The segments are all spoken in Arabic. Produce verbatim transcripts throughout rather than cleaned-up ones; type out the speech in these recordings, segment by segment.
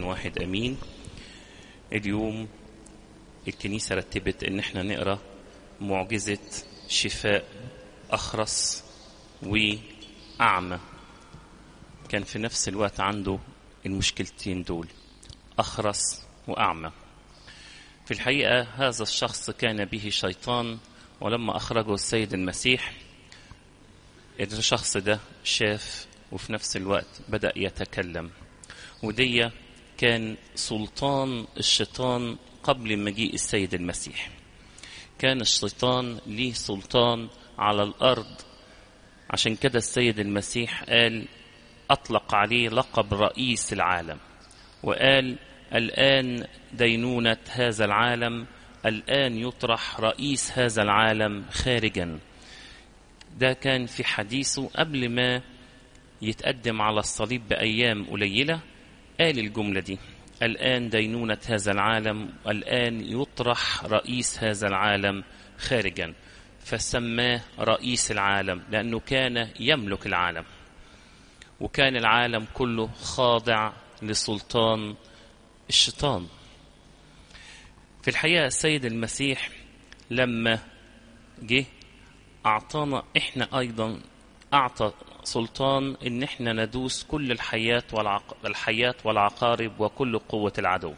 واحد أمين. اليوم الكنيسة رتبت إن احنا نقرأ معجزة شفاء أخرس وأعمى، كان في نفس الوقت عنده المشكلتين دول، أخرس وأعمى. في الحقيقة هذا الشخص كان به شيطان، ولما أخرجه السيد المسيح الشخص ده شاف وفي نفس الوقت بدأ يتكلم، ودي كان سلطان الشيطان قبل مجيء السيد المسيح. كان الشيطان ليه سلطان على الأرض، عشان كده السيد المسيح قال أطلق عليه لقب رئيس العالم، وقال الآن دينونة هذا العالم، الآن يطرح رئيس هذا العالم خارجا. ده كان في حديثه قبل ما يتقدم على الصليب بأيام قليلة، قال الجملة دي: الآن دينونة هذا العالم، الآن يطرح رئيس هذا العالم خارجا. فسماه رئيس العالم لأنه كان يملك العالم، وكان العالم كله خاضع لسلطان الشيطان. في الحقيقة السيد المسيح لما جه أعطانا إحنا أيضا، أعطى سلطان إن إحنا ندوس كل الحياة والعق... الحياة والعقارب وكل قوة العدو.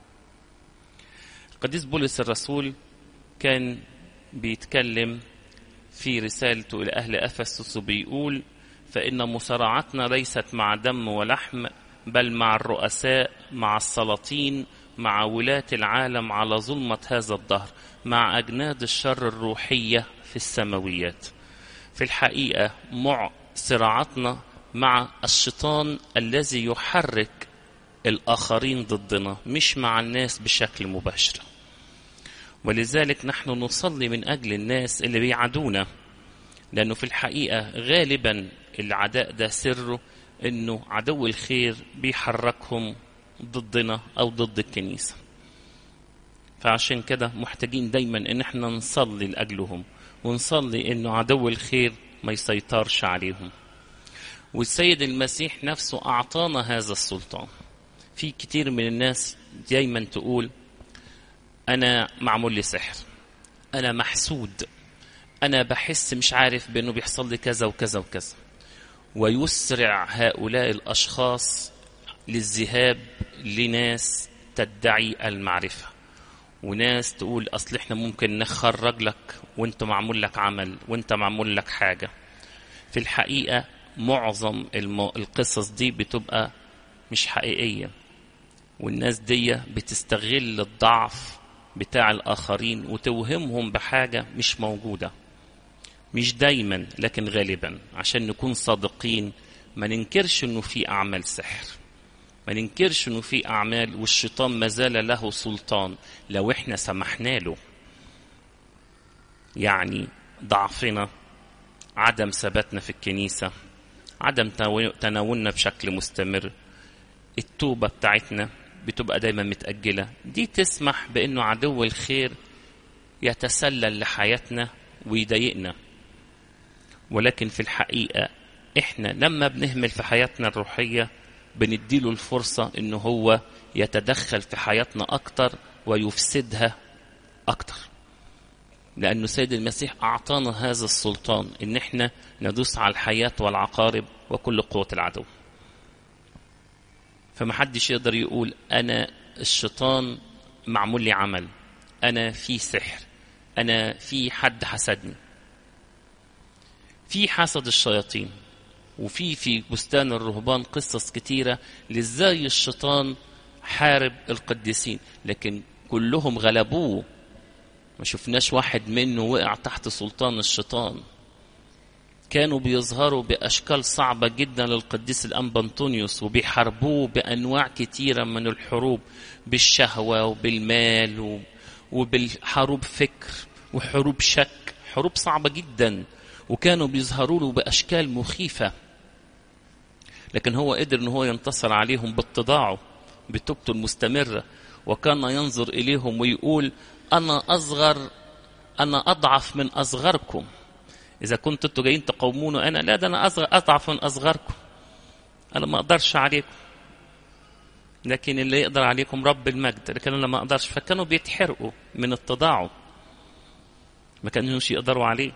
القديس بولس الرسول كان بيتكلم في رسالته إلى أهل أفسس وبيقول: فإن مصارعتنا ليست مع دم ولحم، بل مع الرؤساء، مع السلاطين، مع ولاة العالم على ظلمة هذا الدهر، مع أجناد الشر الروحية في السماويات. في الحقيقة مع صراعتنا مع الشيطان الذي يحرك الآخرين ضدنا، مش مع الناس بشكل مباشر. ولذلك نحن نصلي من أجل الناس اللي بيعادونا، لأنه في الحقيقة غالبا العداء ده سره أنه عدو الخير بيحركهم ضدنا أو ضد الكنيسة. فعشان كده محتاجين دايما أن احنا نصلي لأجلهم، ونصلي أنه عدو الخير ما يسيطرش عليهم. والسيد المسيح نفسه أعطانا هذا السلطان. في كتير من الناس دايما تقول: أنا معمول لي سحر، أنا محسود، أنا بحس مش عارف بأنه بيحصل لي كذا وكذا وكذا، ويسرع هؤلاء الأشخاص للذهاب لناس تدعي المعرفة، وناس تقول أصل إحنا ممكن نخرج لك وإنت معمول لك عمل وإنت معمول لك حاجة. في الحقيقة معظم القصص دي بتبقى مش حقيقية، والناس دي بتستغل الضعف بتاع الآخرين وتوهمهم بحاجة مش موجودة. مش دايما لكن غالبا، عشان نكون صادقين ما ننكرش انه في اعمال سحر، ما ننكرش انه في اعمال والشيطان ما زال له سلطان لو احنا سمحنا له. يعني ضعفنا، عدم ثباتنا في الكنيسة، عدم تناولنا بشكل مستمر، التوبة بتاعتنا بتبقى دايما متأجلة، دي تسمح بانه عدو الخير يتسلل لحياتنا ويضايقنا. ولكن في الحقيقة احنا لما بنهمل في حياتنا الروحية بنديله الفرصة انه هو يتدخل في حياتنا اكتر ويفسدها اكتر، لانه سيد المسيح اعطانا هذا السلطان ان احنا ندوس على الحياة والعقارب وكل قوة العدو. فمحدش يقدر يقول انا الشيطان معمول لي عمل، انا في سحر، انا في حد حسدني. في حسد الشياطين، وفي في بستان الرهبان قصص كتيرة لازاي الشيطان حارب القديسين، لكن كلهم غلبوه، ما شفناش واحد منه وقع تحت سلطان الشيطان. كانوا بيظهروا بأشكال صعبة جدا للقديس الأنبا أنطونيوس، وبيحاربوه بأنواع كتيرة من الحروب، بالشهوة وبالمال وبالحروب فكر وحروب شك، حروب صعبة جدا، وكانوا بيظهروا له بأشكال مخيفة. لكن هو قدر ان هو ينتصر عليهم باتضاعه، بتوبته المستمرة، وكان ينظر إليهم ويقول: أنا أصغر، أنا أضعف من أصغركم. إذا كنتوا انتوا جايين تقومونوا أنا، لا، ده أنا أصغر، أضعف من أصغركم، أنا ما أقدرش عليكم. لكن اللي يقدر عليكم رب المجد، لكن أنا ما أقدرش. فكانوا بيتحرقوا من اتضاعه، ما كانوش يقدروا عليه.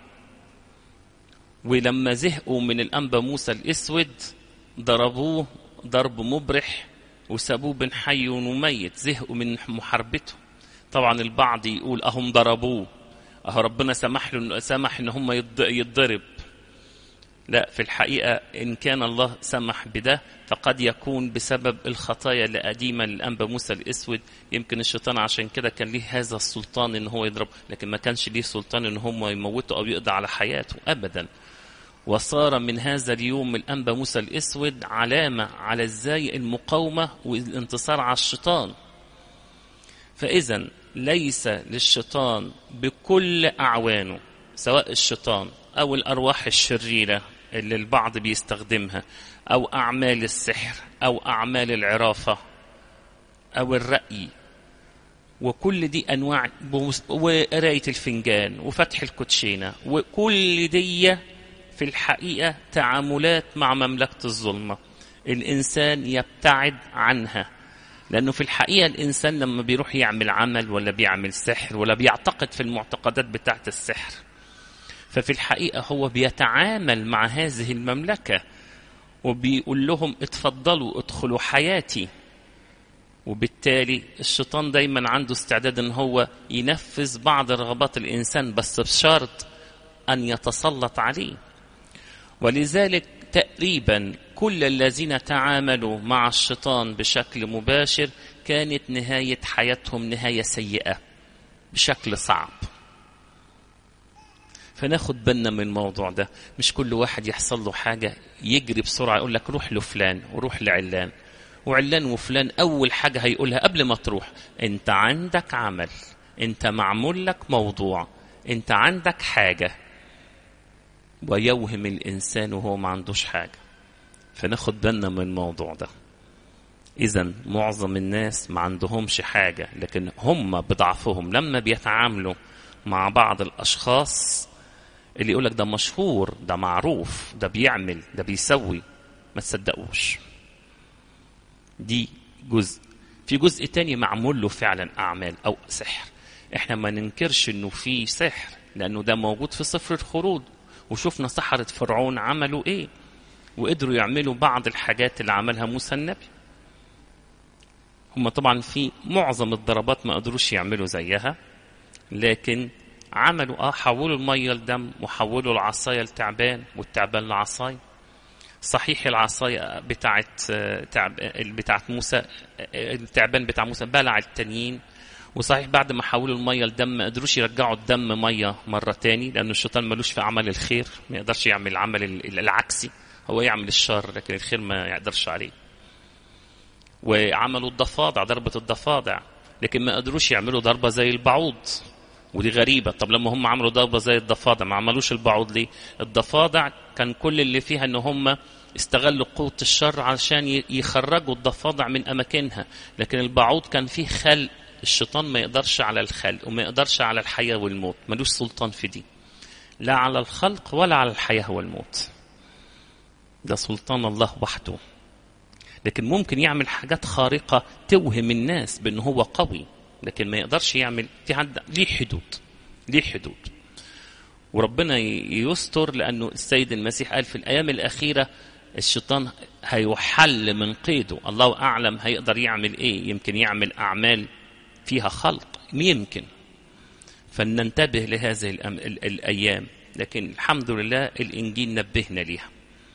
ولما زهقوا من الأنبا موسى الأسود ضربوه ضرب مبرح وسابوه بين حي وميت، زهقوا من محاربته. طبعا البعض يقول أهم ضربوه، أهو ربنا سمح له سمح إن هم يتضرب. لا، في الحقيقة إن كان الله سمح بده فقد يكون بسبب الخطايا القديمة للأنبا موسى الأسود. يمكن الشيطان عشان كده كان ليه هذا السلطان إن هو يضرب، لكن ما كانش ليه سلطان إن هم يموتوا أو يقضي على حياته أبدا. وصار من هذا اليوم الأنبا موسى الأسود علامة على إزاي المقاومة والانتصار على الشيطان. فإذا ليس للشيطان بكل أعوانه، سواء الشيطان أو الأرواح الشريرة اللي البعض بيستخدمها، أو أعمال السحر أو أعمال العرافة أو الرأي، وكل دي أنواع، وقراية الفنجان وفتح الكوتشينة، وكل دي في الحقيقة تعاملات مع مملكة الظلمة. الإنسان يبتعد عنها، لأنه في الحقيقة الإنسان لما بيروح يعمل عمل ولا بيعمل سحر ولا بيعتقد في المعتقدات بتاعة السحر، ففي الحقيقة هو بيتعامل مع هذه المملكة وبيقول لهم اتفضلوا ادخلوا حياتي. وبالتالي الشيطان دايما عنده استعداد ان هو ينفذ بعض رغبات الإنسان، بس بشرط أن يتسلط عليه. ولذلك تقريبا كل الذين تعاملوا مع الشيطان بشكل مباشر كانت نهاية حياتهم نهاية سيئة بشكل صعب. فناخد بالنا من الموضوع ده، مش كل واحد يحصل له حاجة يجري بسرعة يقول لك روح لفلان وروح لعلان، وعلان وفلان أول حاجة هيقولها قبل ما تروح: انت عندك عمل، انت معمول لك موضوع، انت عندك حاجة. ويوهم الإنسان وهو ما عندوش حاجة. فناخد بالنا من الموضوع ده. إذن معظم الناس ما عندهمش حاجة، لكن هم بضعفهم لما بيتعاملوا مع بعض الأشخاص اللي يقولك ده مشهور، ده معروف، ده بيعمل، ده بيسوي، ما تصدقوش. دي جزء. في جزء تاني معمول له فعلا أعمال أو سحر. احنا ما ننكرش انه في سحر، لأنه ده موجود في سفر الخروج، وشوفنا سحرة فرعون عملوا ايه، وقدروا يعملوا بعض الحاجات اللي عملها موسى النبي. هم طبعا في معظم الضربات ما قدروش يعملوا زيها، لكن عملوا اه حولوا المية لدم، وحولوا العصاية لتعبان والتعبان لعصاية. صحيح العصاية بتاعت تعب بتاعت موسى، التعبان بتاع موسى بلع التانيين، وصحيح بعد ما حولوا المية لدم ما قدروش يرجعوا الدم مية مرة تاني، لأنه الشيطان ملوش في عمل الخير، ما يقدرش يعمل العمل العكسي، هو يعمل الشر لكن الخير ما يقدرش عليه. وعملوا الضفادع، ضربة الضفادع، لكن ما قدروش يعملوا ضربة زي البعوض، ودي غريبة. طب لما هم عملوا ضربة زي الضفادع ما عملوش البعوض ليه؟ الضفادع كان كل اللي فيها ان هم استغلوا قوة الشر علشان يخرجوا الضفادع من أماكنها، لكن البعوض كان فيه خلق. الشيطان ما يقدرش على الخلق وما يقدرش على الحياة والموت، ملوش سلطان في دي، لا على الخلق ولا على الحياة والموت، ده سلطان الله وحده. لكن ممكن يعمل حاجات خارقة توهم الناس بأنه هو قوي، لكن ما يقدرش يعمل، ليه حدود، ليه حدود. وربنا يستر، لأنه السيد المسيح قال في الأيام الأخيرة الشيطان هيحل من قيده، الله أعلم هيقدر يعمل إيه، يمكن يعمل أعمال فيها خلق، يمكن. فننتبه لهذه الأيام، لكن الحمد لله الإنجيل نبهنا ليها.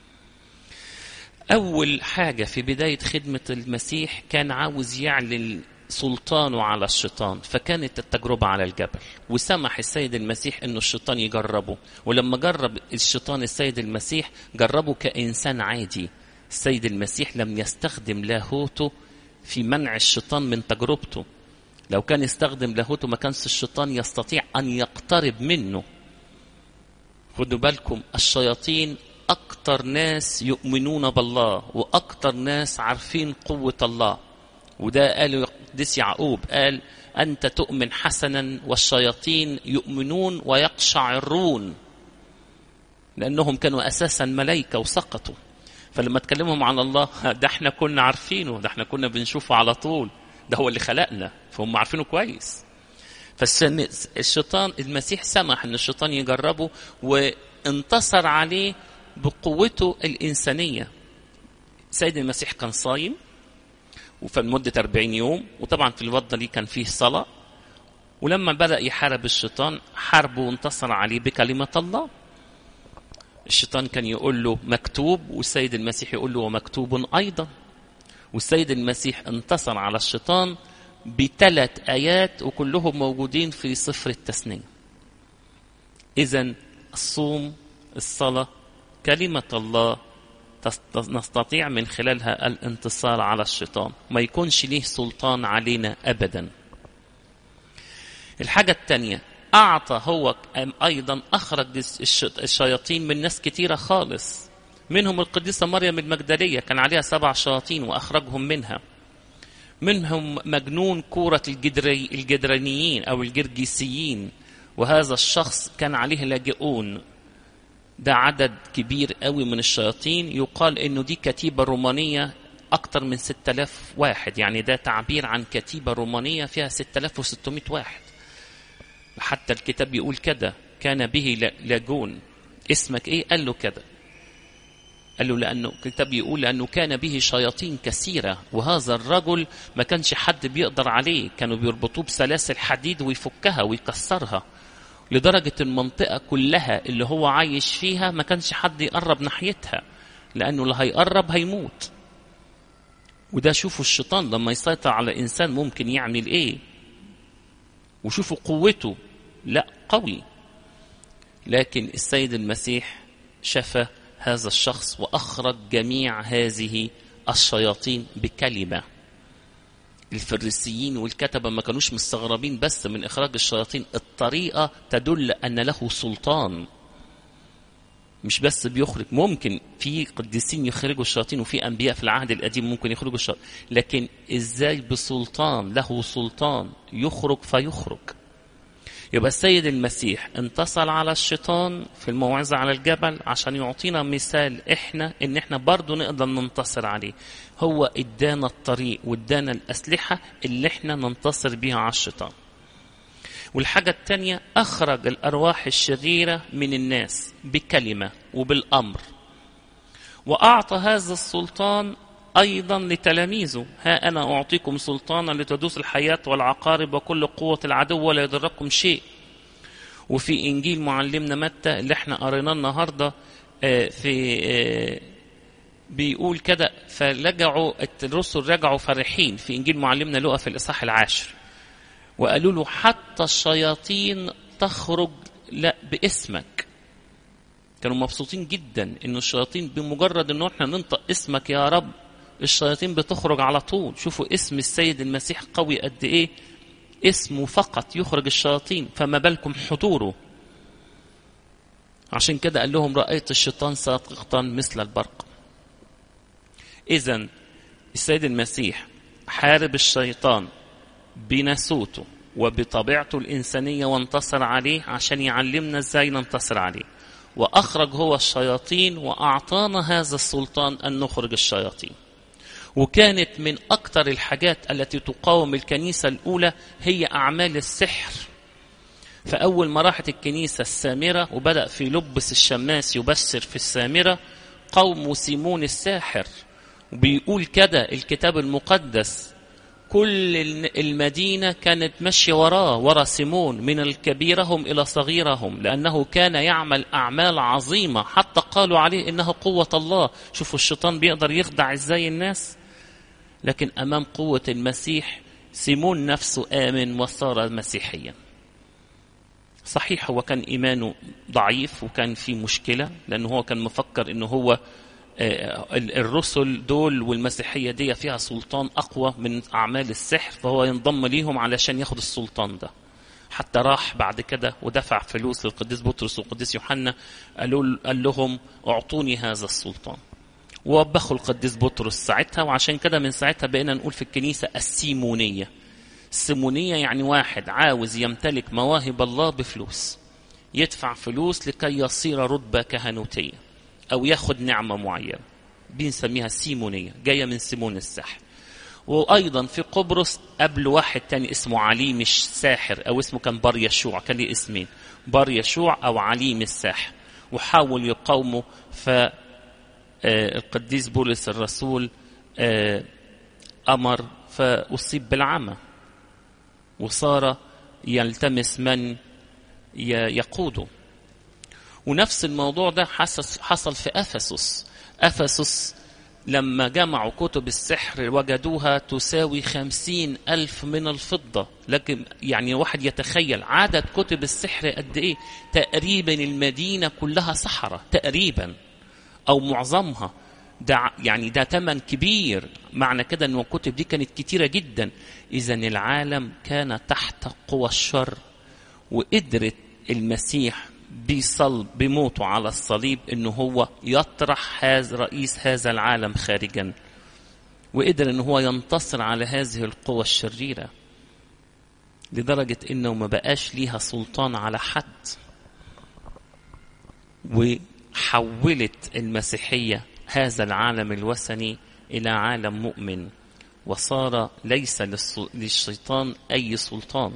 أول حاجة في بداية خدمة المسيح كان عاوز يعلن سلطانه على الشيطان، فكانت التجربة على الجبل، وسمح السيد المسيح أنه الشيطان يجربه. ولما جرب الشيطان السيد المسيح جربه كإنسان عادي. السيد المسيح لم يستخدم لاهوته في منع الشيطان من تجربته. لو كان يستخدم لاهوته ما كانش الشيطان يستطيع أن يقترب منه. خدوا بالكم، الشياطين أكتر ناس يؤمنون بالله، وأكتر ناس عارفين قوة الله. وده قال قديس يعقوب، قال أنت تؤمن حسنا والشياطين يؤمنون ويقشعرون، لأنهم كانوا أساسا ملائكة وسقطوا. فلما تكلمهم عن الله، ده احنا كنا عارفينه، ده احنا كنا بنشوفه على طول، ده هو اللي خلقنا، فهم عارفينه كويس. فالشيطان المسيح سمح ان الشيطان يجربه وانتصر عليه بقوته الإنسانية. سيد المسيح كان صايم وفي مدة أربعين يوم، وطبعا في الوضع دي كان فيه صلاة، ولما بدأ يحارب الشيطان حاربه وانتصر عليه بكلمة الله. الشيطان كان يقول له مكتوب، والسيد المسيح يقول له ومكتوب أيضا. والسيد المسيح انتصر على الشيطان بثلاث آيات وكلهم موجودين في سفر التثنية. إذن الصوم، الصلاة، كلمة الله نستطيع من خلالها الانتصار على الشيطان، ما يكونش ليه سلطان علينا أبدا. الحاجة الثانية، أعطى هو أيضا أخرج الشياطين من ناس كتيرة خالص، منهم القديسة مريم المجدلية كان عليها سبع شياطين وأخرجهم منها. منهم مجنون كورة الجدري الجدرانيين أو الجرجيسيين، وهذا الشخص كان عليه لاجئون. ده عدد كبير قوي من الشياطين، يقال إنه دي كتيبة رومانية أكتر من ستة آلاف واحد، يعني ده تعبير عن كتيبة رومانية فيها ستة آلاف وستمائة واحد. حتى الكتاب يقول كده، كان به لاجون. اسمك ايه؟ قال له كده، قال له لأنه الكتاب يقول لأنه كان به شياطين كثيرة، وهذا الرجل ما كانش حد بيقدر عليه، كانوا بيربطوه بسلاسل حديد ويفكها ويكسرها، لدرجة المنطقة كلها اللي هو عايش فيها ما كانش حد يقرب ناحيتها، لأنه اللي هيقرب هيموت. وده شوفوا الشيطان لما يسيطر على إنسان ممكن يعمل إيه، وشوفوا قوته، لا قوي. لكن السيد المسيح شفى هذا الشخص وأخرج جميع هذه الشياطين بكلمة. الفريسيين والكتبة ما كانوش مستغربين بس من إخراج الشياطين، الطريقة تدل أن له سلطان، مش بس بيخرج. ممكن في قديسين يخرجوا الشياطين وفي أنبياء في العهد القديم ممكن يخرجوا الشياطين، لكن إزاي بسلطان؟ له سلطان يخرج فيخرج. يبقى السيد المسيح انتصر على الشيطان في الموعظة على الجبل عشان يعطينا مثال إحنا إن إحنا برضو نقدر ننتصر عليه. هو إدانا الطريق وإدانا الأسلحة اللي إحنا ننتصر بيها على الشيطان. والحاجة التانية، أخرج الأرواح الشريرة من الناس بكلمة وبالأمر، وأعطى هذا السلطان أيضا لتلاميذه. ها أنا أعطيكم سلطانا لتدوس الحياة والعقارب وكل قوة العدو ولا يضركم شيء. وفي إنجيل معلمنا متى اللي احنا قريناه النهاردة في بيقول كده، فلجعوا الرسل رجعوا فرحين في إنجيل معلمنا لوقا في الإصحاح العاشر، وقالوا له حتى الشياطين تخرج لا باسمك. كانوا مبسوطين جدا إنه الشياطين بمجرد إنه احنا ننطق اسمك يا رب الشياطين بتخرج على طول. شوفوا اسم السيد المسيح قوي قد ايه، اسمه فقط يخرج الشياطين، فما بالكم حضوره. عشان كده قال لهم رأيت الشيطان ساقطا مثل البرق. إذن السيد المسيح حارب الشيطان بناسوته وبطبيعته الإنسانية وانتصر عليه عشان يعلمنا ازاي ننتصر عليه، وأخرج هو الشياطين وأعطانا هذا السلطان أن نخرج الشياطين. وكانت من أكثر الحاجات التي تقاوم الكنيسة الأولى هي أعمال السحر. فأول ما راحت الكنيسة السامرة وبدأ في لبس الشماس يبشر في السامرة قوم سيمون الساحر، وبيقول كده الكتاب المقدس كل المدينة كانت ماشية وراه، ورا سيمون من الكبيرهم إلى صغيرهم، لأنه كان يعمل أعمال عظيمة حتى قالوا عليه إنها قوة الله. شوفوا الشيطان بيقدر يخدع إزاي الناس، لكن أمام قوة المسيح سيمون نفسه آمن وصار مسيحيا. صحيح هو كان إيمانه ضعيف وكان في مشكلة، لأنه هو كان مفكر إنه هو الرسل دول والمسيحية دي فيها سلطان أقوى من أعمال السحر، فهو ينضم ليهم علشان ياخد السلطان ده. حتى راح بعد كده ودفع فلوس للقديس بطرس والقديس يوحنا، قالوا قال لهم اعطوني هذا السلطان، ووبخوا القديس بطرس ساعتها. وعشان كده من ساعتها بقينا نقول في الكنيسة السيمونية. السيمونية يعني واحد عاوز يمتلك مواهب الله بفلوس، يدفع فلوس لكي يصير رتبة كهنوتية أو ياخد نعمة معينة. بنسميها سيمونية، جاية من سيمون الساحر. وأيضا في قبرص قبل واحد تاني اسمه عليم الساحر، أو اسمه كان بار يشوع، كان ليه اسمين، بار يشوع أو عليم الساحر، وحاول يقاوموا. فالقديس بولس الرسول أمر فأصيب بالعمى، وصار يلتمس من يقوده. ونفس الموضوع ده حصل في أفسس. أفسس لما جمعوا كتب السحر وجدوها تساوي خمسين ألف من الفضة. لكن يعني واحد يتخيل عدد كتب السحر قد إيه؟ تقريبا المدينة كلها سحرة تقريبا، أو معظمها. ده يعني ده ثمن كبير، معنى كده أن الكتب دي كانت كتيرة جدا. إذن العالم كان تحت قوى الشر، وقدرت المسيح بيصلب بموته على الصليب انه هو يطرح هذا رئيس هذا العالم خارجا، وقدر انه هو ينتصر على هذه القوى الشريرة، لدرجة انه ما بقاش ليها سلطان على حد. وحولت المسيحية هذا العالم الوثني الى عالم مؤمن، وصار ليس للشيطان اي سلطان،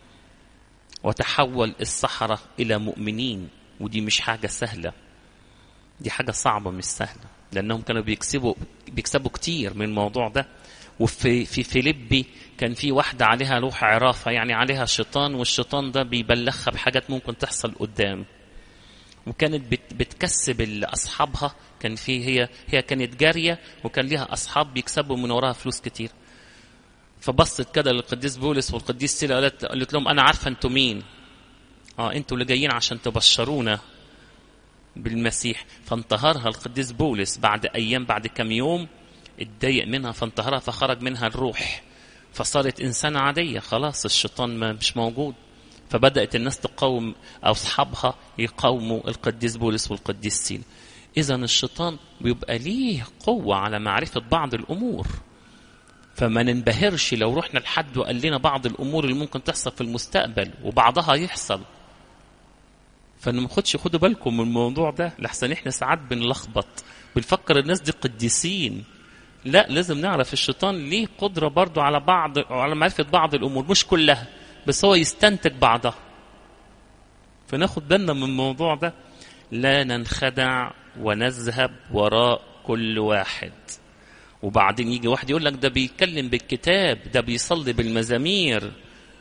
وتحول السحرة إلى مؤمنين. ودي مش حاجة سهلة، دي حاجة صعبة مش سهلة، لأنهم كانوا بيكسبوا بيكسبوا كتير من الموضوع ده. وفي في فيليبي كان في واحدة عليها روح عرافة، يعني عليها شيطان، والشيطان ده بيبلغها بحاجات ممكن تحصل قدام، وكانت بت بتكسب أصحابها. كان في هي هي كانت جارية، وكان لها أصحاب بيكسبوا من وراها فلوس كتير. فبصت كده للقديس بولس والقديس سيلا، قالت, قالت لهم أنا عارفة أنتوا مين. آه أنتوا اللي جايين عشان تبشرونا بالمسيح. فانتهرها القديس بولس بعد أيام، بعد كم يوم اتضايق منها فانتهرها، فخرج منها الروح، فصارت إنسانة عادية خلاص، الشيطان ما مش موجود. فبدأت الناس تقاوم، أو أصحابها يقاوموا القديس بولس والقديس سيلا. إذن الشيطان بيبقى ليه قوة على معرفة بعض الأمور، فما ننبهرش لو رحنا لحد وقال لنا بعض الأمور اللي ممكن تحصل في المستقبل، وبعضها يحصل. فما خدش خدوا بالكم من الموضوع ده، لحسن احنا ساعات بنلخبط، بنفكر الناس دي قديسين. لا، لازم نعرف الشيطان ليه قدرة برضو على بعض، على معرفة بعض الأمور، مش كلها، بس هو يستنتج بعضها. فناخد بالنا من الموضوع ده، لا ننخدع ونذهب وراء كل واحد. وبعدين يجي واحد يقول لك ده بيتكلم بالكتاب، ده بيصلي بالمزامير.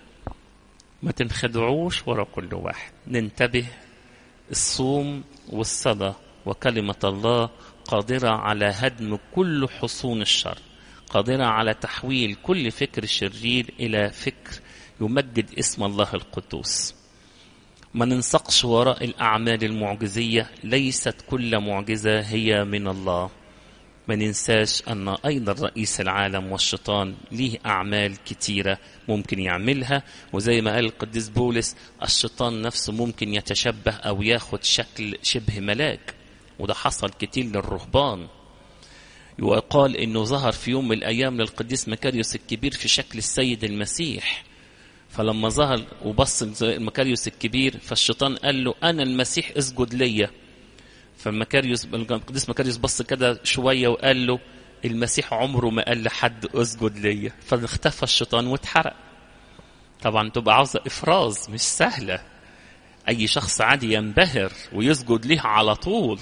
ما تنخدعوش ورا كل واحد، ننتبه. الصوم والصلاة وكلمة الله قادرة على هدم كل حصون الشر، قادرة على تحويل كل فكر شرير إلى فكر يمجد اسم الله القدوس. ما ننسقش وراء الأعمال المعجزية، ليست كل معجزة هي من الله. ما ننساش أن أيضا رئيس العالم والشيطان ليه أعمال كتيرة ممكن يعملها، وزي ما قال القديس بولس الشيطان نفسه ممكن يتشبه أو ياخد شكل شبه ملاك، وده حصل كتير للرهبان. وقال إنه ظهر في يوم من الأيام للقديس مكاريوس الكبير في شكل السيد المسيح، فلما ظهر وبص مكاريوس الكبير فالشيطان قال له أنا المسيح اسجد ليا. فمكاريوس القديس مكاريوس بص كده شوية وقال له المسيح عمره ما قال لحد اسجد ليا. فاختفى الشيطان واتحرق. طبعا تبقى عاوزة إفراز مش سهلة، أي شخص عادي ينبهر ويسجد ليه على طول.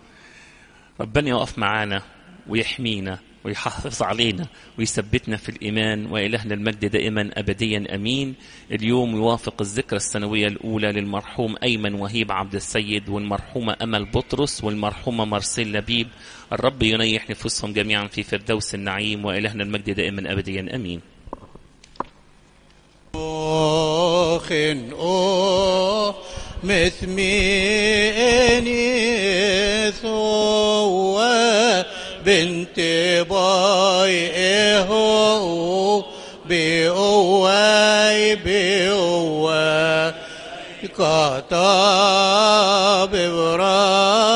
ربنا يقف معانا ويحمينا ويحافظ علينا ويثبتنا في الإيمان، وإلهنا المجد دائما أبديا أمين. اليوم يوافق الذكرى السنوية الأولى للمرحوم أيمن وهيب عبد السيد، والمرحومة أمل بطرس، والمرحومة مارسيل لبيب. الرب ينيح نفوسهم جميعا في فردوس النعيم، وإلهنا المجد دائما أبديا أمين. بنت باي اهو بقواي بقواي كتاب